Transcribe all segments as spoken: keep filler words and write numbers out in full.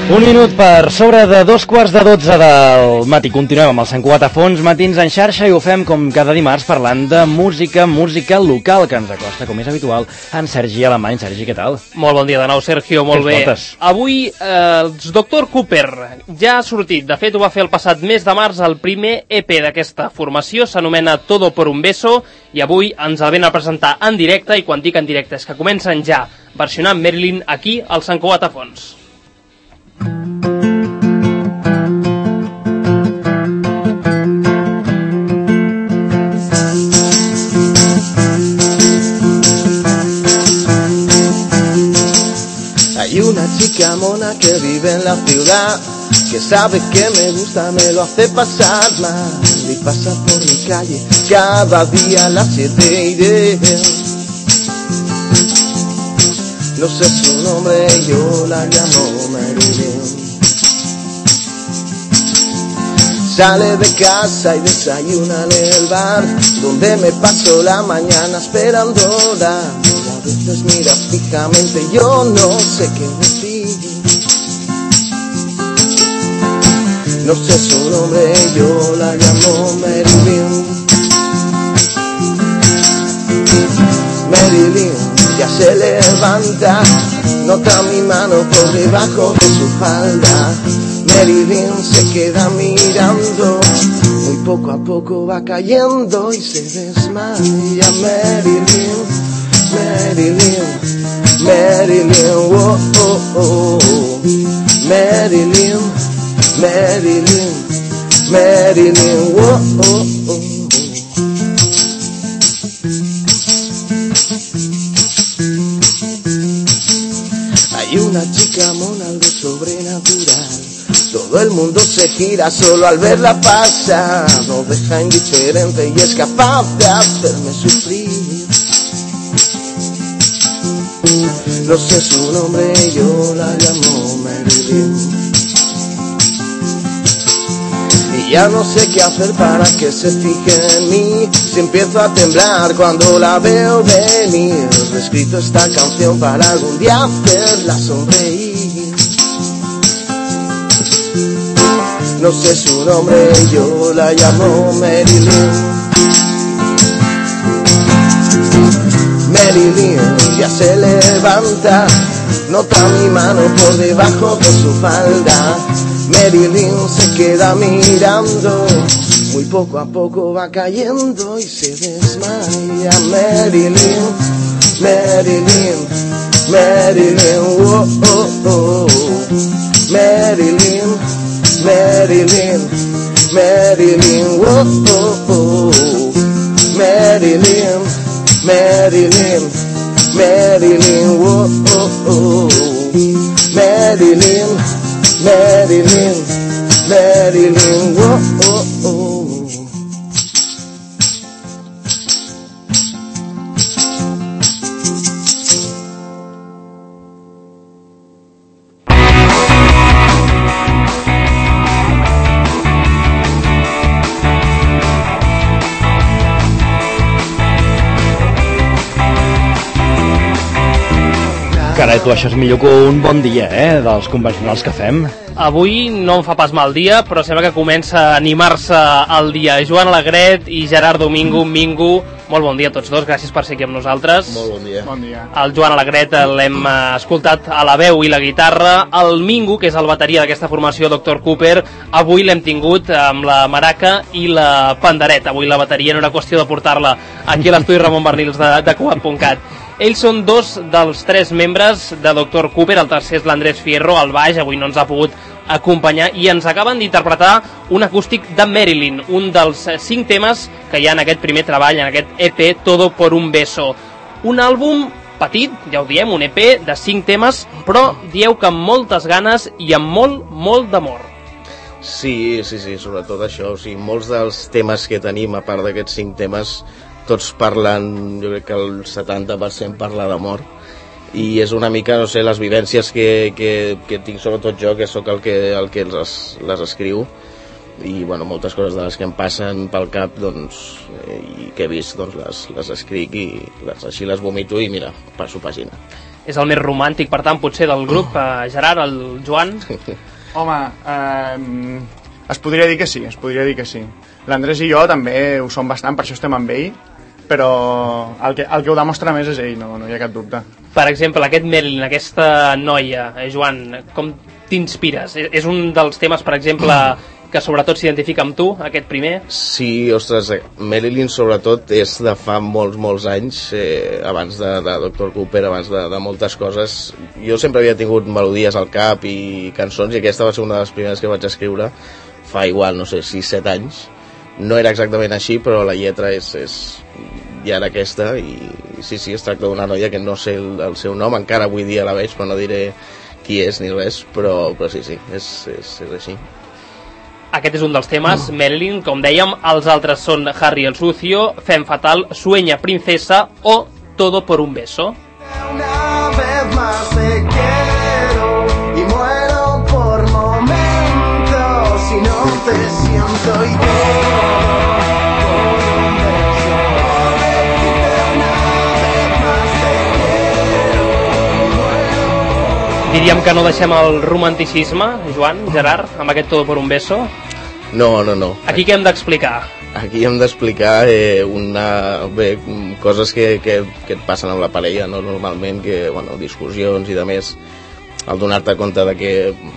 Un minut per sobre de dos quarts de dotze del matí. Continuem amb el Sant Cugat a fons, matins en xarxa, i ho fem com cada dimarts parlant de música, música local, que ens acosta, com és habitual, en Sergi Alemany. Sergi, què tal? Molt bon dia de nou, Sergio, molt bé. Avui, eh, el doctor Cooper ja ha sortit, de fet ho va fer el passat mes de març, el primer E P d'aquesta formació, s'anomena Todo por un beso, i avui ens el ven a presentar en directe, i quan dic en directe és que comencen ja versionant Marilyn aquí al Sant Cugat a fons. Hay una chica mona que vive en la ciudad, que sabe que me gusta, me lo hace pasar mal, y pasa por mi calle cada día a las siete y diez. No sé su nombre, yo la llamo Marilyn. Sale de casa y desayuna en el bar, donde me paso la mañana esperándola. A veces mira fijamente, yo no sé qué decir. No sé su nombre, yo la llamo Marilyn. Marilyn ya se levanta, nota mi mano por debajo de su falda. Marilyn se queda mirando, muy poco a poco va cayendo y se desmaya. Marilyn, Marilyn, Marilyn, oh, oh, oh. Marilyn, Marilyn, Marilyn, oh, oh, oh. Hay una chica mona, algo sobrenatural. Todo el mundo se gira solo al verla pasar. No deja indiferente y es capaz de hacerme sufrir. No sé su nombre, yo la llamo Marilyn. Y ya no sé qué hacer para que se fije en mí. Si empiezo a temblar cuando la veo venir. He escrito esta canción para algún día hacerla sonreír. No sé su nombre, yo la llamo Marilyn. Marilyn ya se levanta, nota mi mano por debajo de su falda. Marilyn se queda mirando, muy poco a poco va cayendo y se desmaya. Marilyn, Marilyn, Marilyn, oh, oh, oh. Marilyn, Marilyn, Marilyn, oh, oh, oh. Marilyn, Marilyn, Marilyn, oh, oh, oh. Marilyn, Marilyn, Marilyn, oh, oh, oh. Carai, tu, això és millor que un bon dia, eh, dels convencionals que fem. Avui no em fa pas mal dia, però sembla que comença a animar-se el dia. Joan Alegret i Gerard Domingo, Mingo, molt bon dia a tots dos, gràcies per ser aquí amb nosaltres. Molt bon dia. Bon dia. El Joan Alegret l'hem escoltat a la veu i la guitarra. El Mingo, que és el bateria d'aquesta formació, doctor Cooper, avui l'hem tingut amb la maraca i la pandereta. Avui la bateria no era qüestió de portar-la aquí a l'estudi Ramon Bernils de, de Cugat punt cat. Ells són dos dels tres membres de doctor Cooper, el tercer és l'Andrés Fierro, al baix, avui no ens ha pogut acompanyar, i ens acaben d'interpretar un acústic de Marilyn, un dels cinc temes que hi ha en aquest primer treball, en aquest E P Todo por un beso. Un àlbum petit, ja ho diem, un E P de cinc temes, però dieu que amb moltes ganes i amb molt, molt d'amor. Sí, sí, sí, sobretot això. O sigui, molts dels temes que tenim, a part d'aquests cinc temes, tots parlen, jo crec que el setanta per cent parla d'amor, i és una mica, no sé, les vivències que, que, que tinc, sobretot jo, que sóc el que, el que les, les escriu, i bueno, moltes coses de les que em passen pel cap, doncs, eh, i que he vist, doncs les, les escric i les, així les vomito i mira, passo pàgina. és el més romàntic, per tant, potser del grup. eh, Gerard, el Joan? Home, eh, es podria dir que sí, es podria dir que sí. L'Andrés i jo també ho som bastant, per això estem amb ell, però el que, el que ho demostra més és ell, no, no hi ha cap dubte. Per exemple, aquest Marilyn, aquesta noia, eh, Joan, com t'inspires? És, és un dels temes, per exemple, que sobretot s'identifica amb tu, aquest primer? Sí, ostres, eh, Marilyn sobretot és de fa molts, molts anys, eh, abans de, de doctor Cooper, abans de, de moltes coses. Jo sempre havia tingut melodies al cap i cançons, i aquesta va ser una de les primeres que vaig escriure fa igual, no sé, sis set anys. No era exactament així, però la lletra és, és ja era aquesta, i sí, sí, es tracta d'una noia que no sé el, el seu nom, encara avui dia la veig, però no diré qui és ni res, però, però sí, sí, és, és, és així. Aquest és un dels temes, Marilyn, com dèiem. Els altres són Harry el Sucio, Femme Fatal, Sueña Princesa o Todo por un beso. Una vez más te quiero y muero por momentos si no te siento y todo por un beso. Una vez más te quiero y muero. Diríem que no deixem el romanticisme, Joan, Gerard, amb aquest Todo por un beso. No, no, no. Aquí què hem d'explicar? Aquí hem d'explicar eh, una, bé, coses que, que, que et passen amb la parella, no? Normalment, que, bueno, discussions i de més, al donar-te compte de que,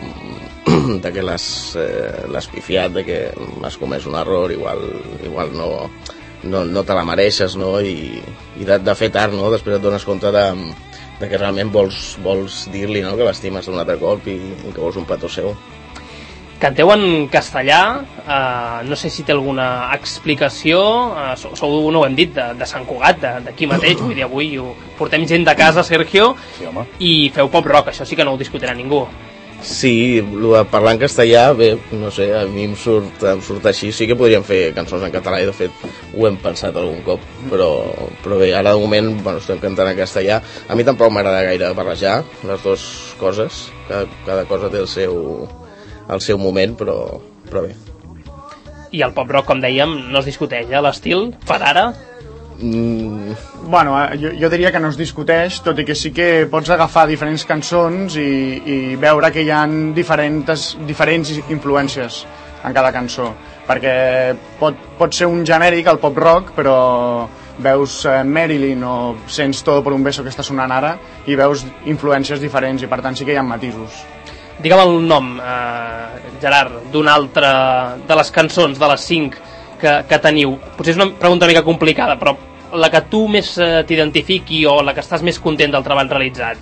de que l'has eh, pifiat, de que has comès un error, igual, igual no, no, no te la mereixes, no? I, i de, de fer tard, no? Després et dones compte de, de que realment vols, vols dir-li, no? Que l'estimes un altre cop i, i que vols un petó seu. Canteu en castellà, eh, no sé si té alguna explicació, eh, sou, sou, no ho hem dit, de, de Sant Cugat, d'aquí mateix, vull dir, avui ho, portem gent de casa, Sergio, Sí, home. i feu pop rock, això sí que no ho discutirà ningú. Sí, lo de parlar en castellà, bé, no sé, a mi em surt, em surt així. Sí que podríem fer cançons en català i de fet ho hem pensat algun cop, però, però bé, ara de moment, bueno, estem cantant en castellà. A mi tampoc m'agrada gaire barrejar les dues coses, cada, cada cosa té el seu, el seu moment, però, però bé. I el pop rock, com dèiem, no es discuteix, eh, l'estil, per ara. Mm, Bueno, eh, jo, jo diria que no es discuteix, tot i que sí que pots agafar diferents cançons i, i veure que hi ha diferents, diferents influències en cada cançó, perquè pot, pot ser un genèric el pop rock, però veus eh, Marilyn o sents Todo por un beso que està sonant ara i veus influències diferents i per tant sí que hi ha matisos. Digue'm el nom, eh, Gerard, d'una altra de les cançons, de les cinc que, que teniu. Potser és una pregunta una mica complicada, però la que tu més eh, t'identifiqui o la que estàs més content del treball realitzat.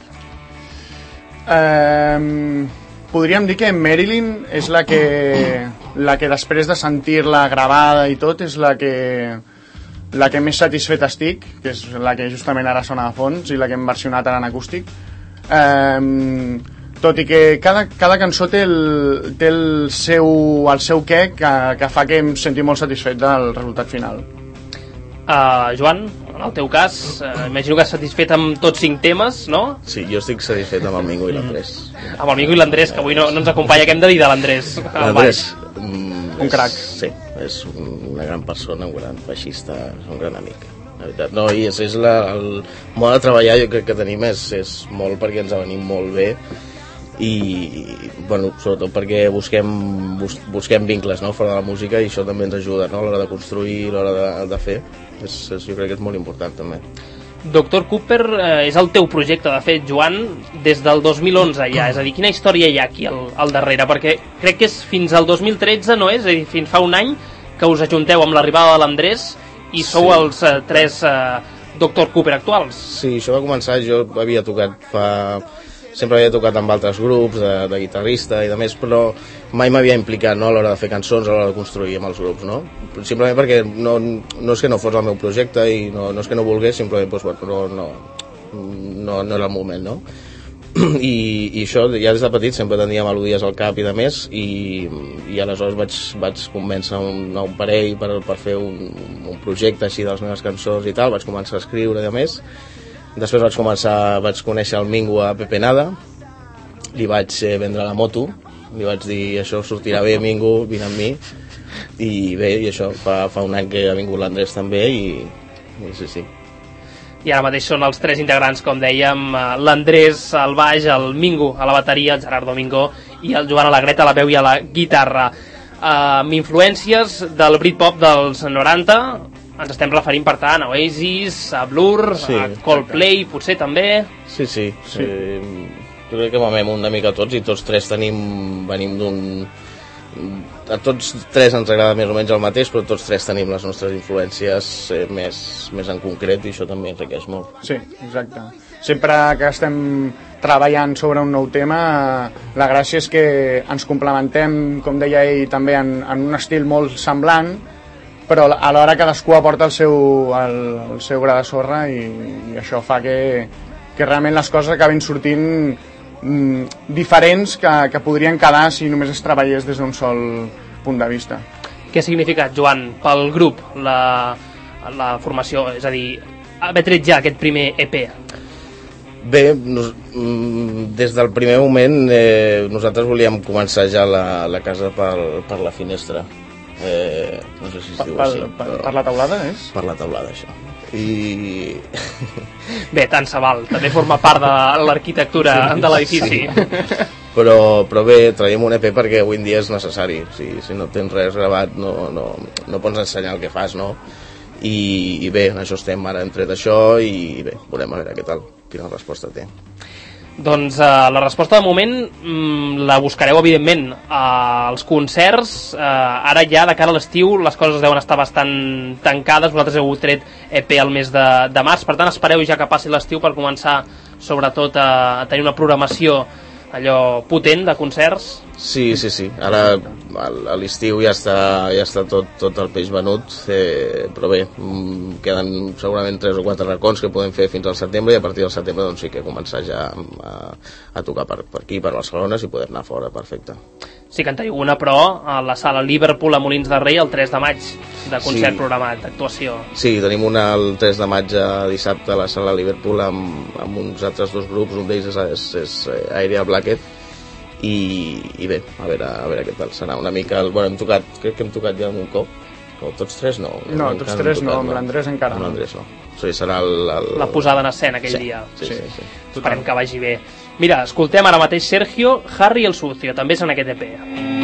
Eh, podríem dir que Marilyn és la que, la que després de sentir-la gravada i tot és la que, la que més satisfet estic, que és la que justament ara sona a fons i la que hem versionat ara en acústic. Eh, tot i que cada, cada cançó té el, té el seu, el seu què que, que fa que em senti molt satisfet del resultat final. Uh, Joan, en el teu cas, uh, imagino que has satisfet amb tots cinc temes, no? sí, jo estic satisfet amb el Mingo i l'Andrés. Amb el Mingo i l'Andrés, que avui no, no ens acompanya. Què hem de dir de l'Andrés? L'Andrés, mm, Un és- crac. Sí, és una gran persona, un gran baixista, és un gran amic. La veritat. No, i és, és la, el mode de treballar jo crec que tenim és, és molt perquè ens ha venit molt bé i, bueno, sobretot perquè busquem, bus, busquem vincles, no?, fora de la música, i això també ens ajuda, no?, a l'hora de construir, a l'hora de, de fer. És, és, jo crec que és molt important també. doctor Cooper eh, és el teu projecte, de fet, Joan, des del dos mil onze ja. És a dir, quina història hi ha aquí al, al darrere? Perquè crec que és fins al dos mil tretze, no és? És a dir, fins fa un any que us ajunteu amb l'arribada de l'Andrés i sou Sí. els eh, tres eh, doctor Cooper actuals. Sí, això va començar, jo havia tocat fa... Sempre havia tocat amb altres grups de, de guitarrista i de més, però mai m'havia implicat, no?, a l'hora de fer cançons, a l'hora de construir amb els grups, no? Simplement perquè no, no és que no fos el meu projecte i no, no és que no volgués, simplement doncs, bueno, no, no, no era el moment, no? I, i això ja des de petit sempre tenia melodies al cap i de més, i, i aleshores vaig, vaig convèncer un, un parell per, per fer un, un projecte així de les meves cançons i tal, vaig començar a escriure i de més. Després vaig començar, vaig conèixer el Mingo a Pepe Nada, li vaig eh, vendre la moto, li vaig dir això sortirà bé, Mingo, vine amb mi, i bé, i això, fa, fa un any que ha vingut l'Andrés també, i, i sí, sí. i ara mateix són els tres integrants, com dèiem, l'Andrés al baix, el Mingo a la bateria, el Gerard Domingo i el Joan Alegret a la veu i a la guitarra. Uh, amb influències del Britpop dels noranta, ens estem referint per tant a Oasis, a Blur, sí, a Coldplay, potser també. Sí, sí, sí. Eh, jo crec que mamem una mica tots i tots tres tenim, venim d'un... A tots tres ens agrada més o menys el mateix, però tots tres tenim les nostres influències eh, més, més en concret i això també enriqueix molt. Sí, exacte. Sempre que estem treballant sobre un nou tema, la gràcia és que ens complementem, com deia ell, també en, en un estil molt semblant, però alhora cadascú aporta el seu, el, el seu gra de sorra i, i això fa que, que realment les coses acabin sortint mm, diferents que, que podrien quedar si només es treballés des d'un sol punt de vista. Què ha significat, Joan, pel grup la, la formació, és a dir, haver tret ja aquest primer E P? Bé, nos, des del primer moment eh, nosaltres volíem començar ja la, la casa per, per la finestra. Eh, no sé si es per, diu per, així. Per, per la teulada, és? Per la teulada, això. I... Bé, tant se val, també forma part de l'arquitectura sí, de l'edifici. Sí. Però, però bé, traiem un E P perquè avui en dia és necessari. Si, si no tens res gravat no, no, no pots ensenyar el que fas, no? I, i bé, en això estem, ara hem tret això i bé, veurem a veure què tal, quina resposta té. Doncs eh, la resposta de moment mm, la buscareu evidentment als concerts. eh, ara ja de cara a l'estiu les coses deuen estar bastant tancades, vosaltres heu tret E P al mes de, de març, per tant espereu ja que passi l'estiu per començar sobretot a, a tenir una programació allò potent de concerts. Sí, sí, sí, ara a l'estiu ja està, ja està tot, tot el peix venut, eh, però bé, queden segurament tres o quatre racons que podem fer fins al setembre i a partir del setembre doncs sí que començar ja a, a tocar per, per aquí, per Barcelona, si podem anar fora, perfecte. Sí que en teniu una, però a la sala Liverpool a Molins de Rei el tres de maig de concert sí. programat, d'actuació. Sí, tenim una el tres de maig a dissabte a la sala Liverpool amb, amb uns altres dos grups, un d'ells és, és, és Aerial Blackhead i, i bé, a veure, a veure què tal serà una mica, el, bueno, hem tocat, crec que hem tocat ja un cop, o tots tres no? No, tots tres no, amb l'Andrés encara no. Amb l'Andrés no. O sigui, serà el, el... la posada en escena aquell sí, dia. Sí, sí, sí. Esperem que vagi bé. Mira, escoltem ara mateix Sergio, Harry el Sucio, també és en aquest E P.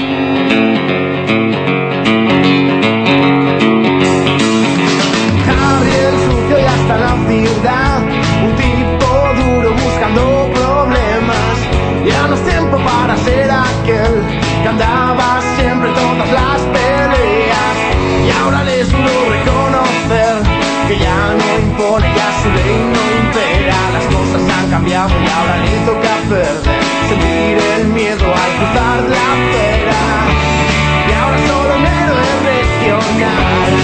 Harry el Sucio ya está en la ciudad, un tipo duro buscando problemas. Ya no es tiempo para ser aquel que andaba siempre en todas las peleas. Y ahora les duro reconocer que ya no impone, ya su ley no impera. Las cosas han cambiado y ahora le toca perder, sentir el miedo al cruzar la acera. Y ahora solo un héroe regional.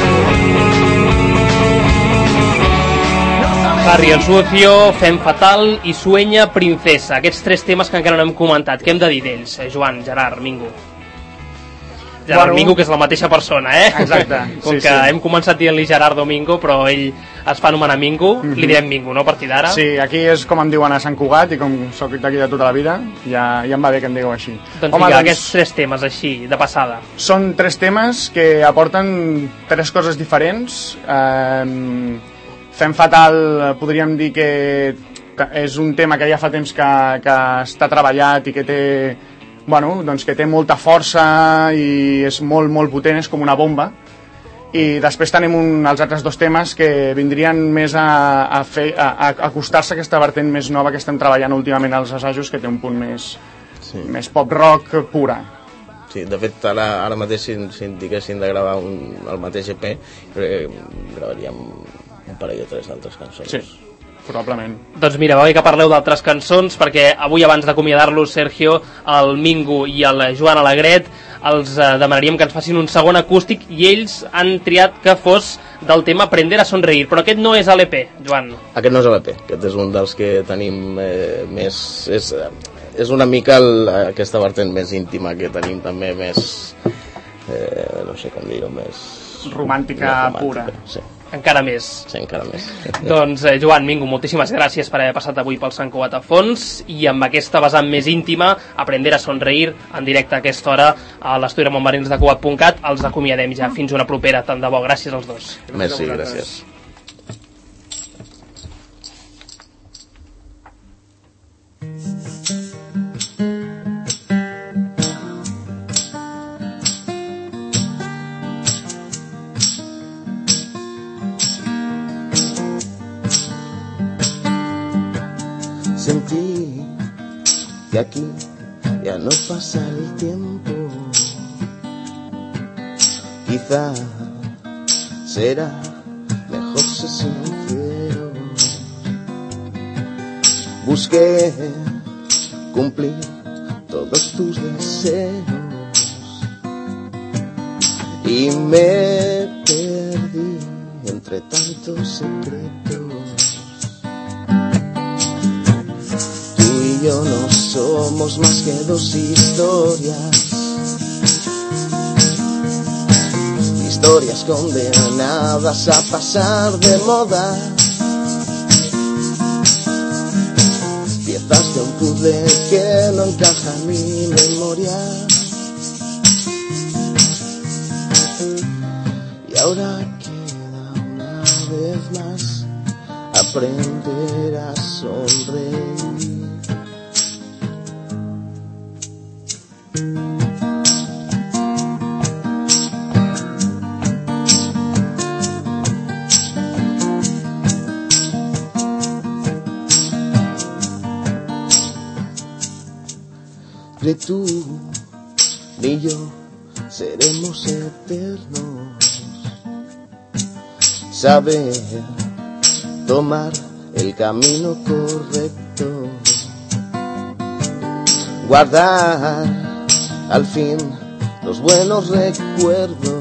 Harry el Sucio, Fem Fatal i Sueña Princesa. Aquests tres temes que encara no hem comentat. Què hem de dir d'ells, eh, Joan, Gerard, Mingo? Gerard bueno, Mingo, que és la mateixa persona, eh? Exacte. Com sí, que sí. hem començat dient-li Gerard Domingo, però ell es fa anomenar Mingo, mm-hmm. li direm Mingo, no?, a partir d'ara. Sí, aquí és com em diuen a Sant Cugat, i com soc d'aquí de tota la vida, ja, ja em va bé que em digueu així. Doncs Home, vinga, doncs, aquests tres temes així, de passada. Són tres temes que aporten tres coses diferents. Eh, Fem Fatal podríem dir que, que és un tema que ja fa temps que, que està treballat i que té, bueno, doncs que té molta força i és molt, molt potent, és com una bomba. I després tenim un, els altres dos temes que vindrien més a, a, fer, a, a acostar-se a aquesta vertent més nova que estem treballant últimament als assajos, que té un punt més, sí. més pop-rock pura. Sí, de fet, ara, ara mateix, si, si diguessin de gravar un, el mateix E P, eh, gravaríem un parell o tres d'altres cançons. Sí, probablement. Doncs mira, va bé que parleu d'altres cançons, perquè avui, abans d'acomiadar-los, Sergio, el Mingo i el Joan Alegret, els eh, demanaríem que ens facin un segon acústic i ells han triat que fos del tema Aprender a Sonreír, però aquest no és a l'E P, Joan. Aquest no és a l'E P, aquest és un dels que tenim eh, més... És, és una mica el, aquesta vertent més íntima que tenim també més... Eh, no sé com dir-ho, més... Romàntica, més romàntica pura. Sí. Encara més. Sí, encara més. Doncs, eh, Joan, Mingo, moltíssimes gràcies per haver passat avui pel Sant Cugat a fons i amb aquesta vessant més íntima, Aprender a Sonreír, en directe a aquesta hora a l'estudi Ramon Marins de Cugat punt cat, els acomiadem ja fins una propera, tant de bo. Gràcies als dos. Merci, gràcies. que aquí ya no pasa el tiempo. Quizá será mejor ser sincero. Busqué cumplir todos tus deseos y me perdí entre tantos secretos. Tú y yo no somos más que dos historias, historias condenadas a pasar de moda, piezas de un puzzle que no encaja en mi memoria. Y ahora queda una vez más aprender a sonreír. Ni tú ni yo seremos eternos. Saber tomar el camino correcto, guardar al fin los buenos recuerdos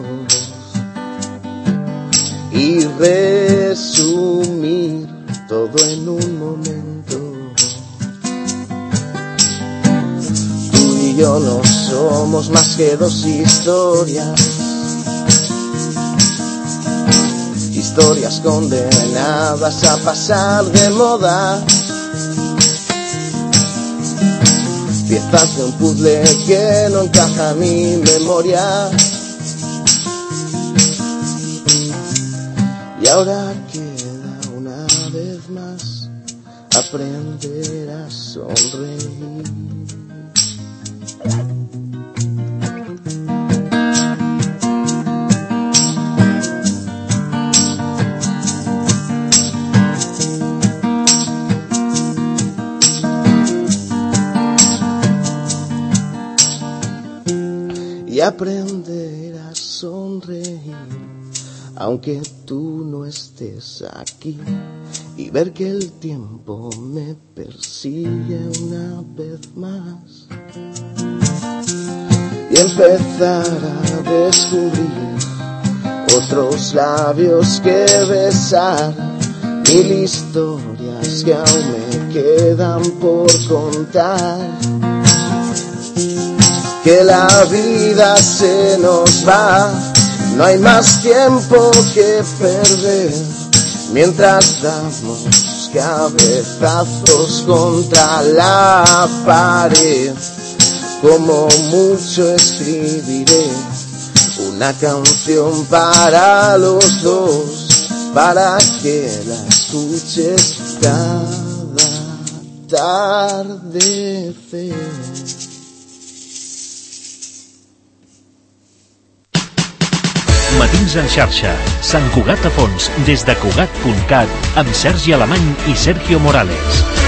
y resumir todo en un momento. Tú y yo no somos más que dos historias, historias condenadas a pasar de moda, piezas de un puzzle que no encaja en mi memoria. Y ahora queda una vez más aprender a sonreír. Y aprender a sonreír, aunque tú no estés aquí, y ver que el tiempo me persigue una vez más, y empezar a descubrir otros labios que besar, mil historias que aún me quedan por contar. Que la vida se nos va, no hay más tiempo que perder, mientras damos cabezazos contra la pared. Como mucho escribiré una canción para los dos, para que la escuches cada atardecer. Matins en xarxa, Sant Cugat a fons, des de Cugat punt cat, amb Sergi Alemany i Sergio Morales.